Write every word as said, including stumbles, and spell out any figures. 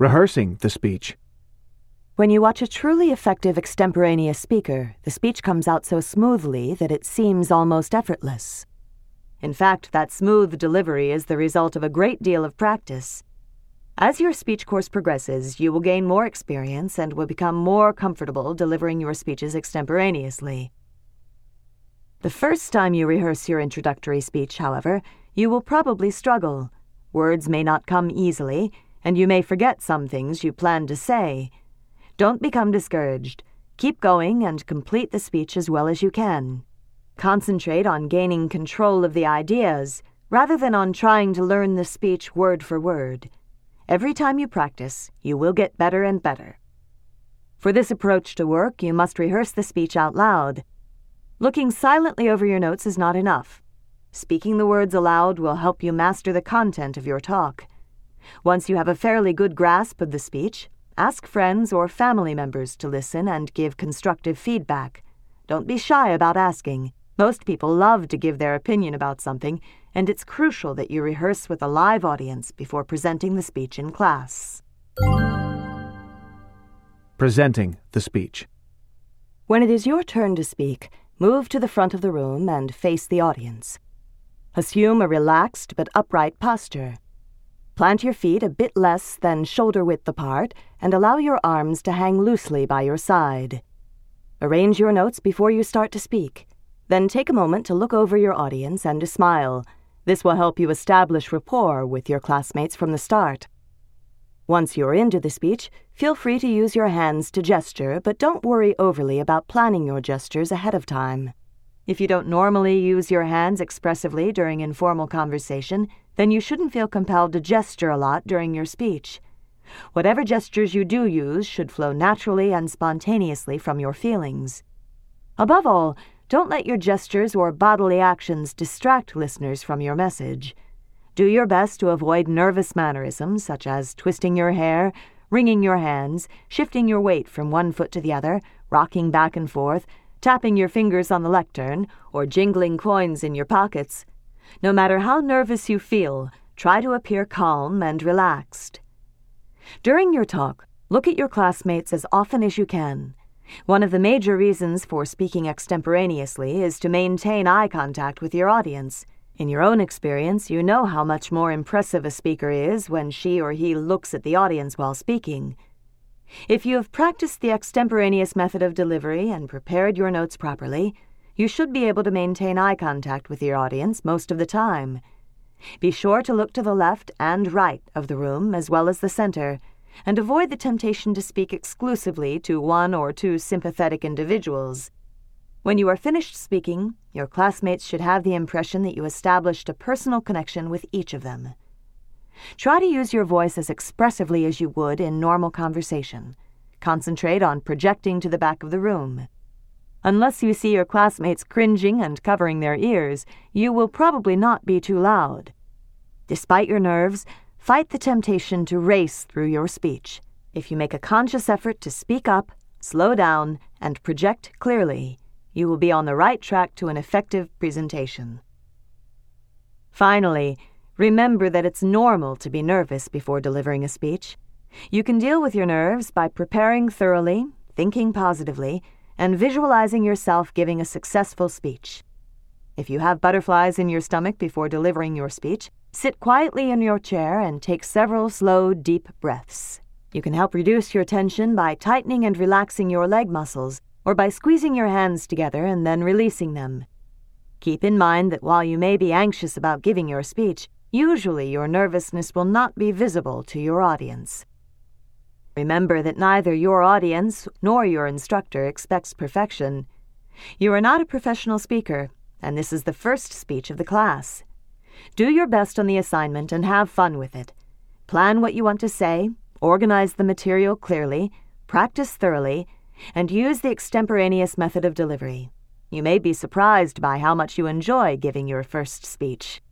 Rehearsing the speech. When you watch a truly effective extemporaneous speaker, the speech comes out so smoothly that it seems almost effortless. In fact, that smooth delivery is the result of a great deal of practice. As your speech course progresses, you will gain more experience and will become more comfortable delivering your speeches extemporaneously. The first time you rehearse your introductory speech, however, you will probably struggle. Words may not come easily, and you may forget some things you planned to say. Don't become discouraged. Keep going and complete the speech as well as you can. Concentrate on gaining control of the ideas, rather than on trying to learn the speech word for word. Every time you practice, you will get better and better. For this approach to work, you must rehearse the speech out loud. Looking silently over your notes is not enough. Speaking the words aloud will help you master the content of your talk. Once you have a fairly good grasp of the speech, ask friends or family members to listen and give constructive feedback. Don't be shy about asking. Most people love to give their opinion about something, and it's crucial that you rehearse with a live audience before presenting the speech in class. Presenting the speech. When it is your turn to speak, move to the front of the room and face the audience. Assume a relaxed but upright posture. Plant your feet a bit less than shoulder width apart and allow your arms to hang loosely by your side. Arrange your notes before you start to speak. Then take a moment to look over your audience and to smile. This will help you establish rapport with your classmates from the start. Once you're into the speech, feel free to use your hands to gesture, but don't worry overly about planning your gestures ahead of time. If you don't normally use your hands expressively during informal conversation, then you shouldn't feel compelled to gesture a lot during your speech. Whatever gestures you do use should flow naturally and spontaneously from your feelings. Above all, don't let your gestures or bodily actions distract listeners from your message. Do your best to avoid nervous mannerisms such as twisting your hair, wringing your hands, shifting your weight from one foot to the other, rocking back and forth, tapping your fingers on the lectern, or jingling coins in your pockets. No matter how nervous you feel, try to appear calm and relaxed. During your talk, look at your classmates as often as you can. One of the major reasons for speaking extemporaneously is to maintain eye contact with your audience. In your own experience, you know how much more impressive a speaker is when she or he looks at the audience while speaking. If you have practiced the extemporaneous method of delivery and prepared your notes properly, you should be able to maintain eye contact with your audience most of the time. Be sure to look to the left and right of the room as well as the center, and avoid the temptation to speak exclusively to one or two sympathetic individuals. When you are finished speaking, your classmates should have the impression that you established a personal connection with each of them. Try to use your voice as expressively as you would in normal conversation. Concentrate on projecting to the back of the room. Unless you see your classmates cringing and covering their ears, you will probably not be too loud. Despite your nerves, fight the temptation to race through your speech. If you make a conscious effort to speak up, slow down, and project clearly, you will be on the right track to an effective presentation. Finally, remember that it's normal to be nervous before delivering a speech. You can deal with your nerves by preparing thoroughly, thinking positively, and visualizing yourself giving a successful speech. If you have butterflies in your stomach before delivering your speech, sit quietly in your chair and take several slow, deep breaths. You can help reduce your tension by tightening and relaxing your leg muscles, or by squeezing your hands together and then releasing them. Keep in mind that while you may be anxious about giving your speech, usually your nervousness will not be visible to your audience. Remember that neither your audience nor your instructor expects perfection. You are not a professional speaker, and this is the first speech of the class. Do your best on the assignment and have fun with it. Plan what you want to say, organize the material clearly, practice thoroughly, and use the extemporaneous method of delivery. You may be surprised by how much you enjoy giving your first speech.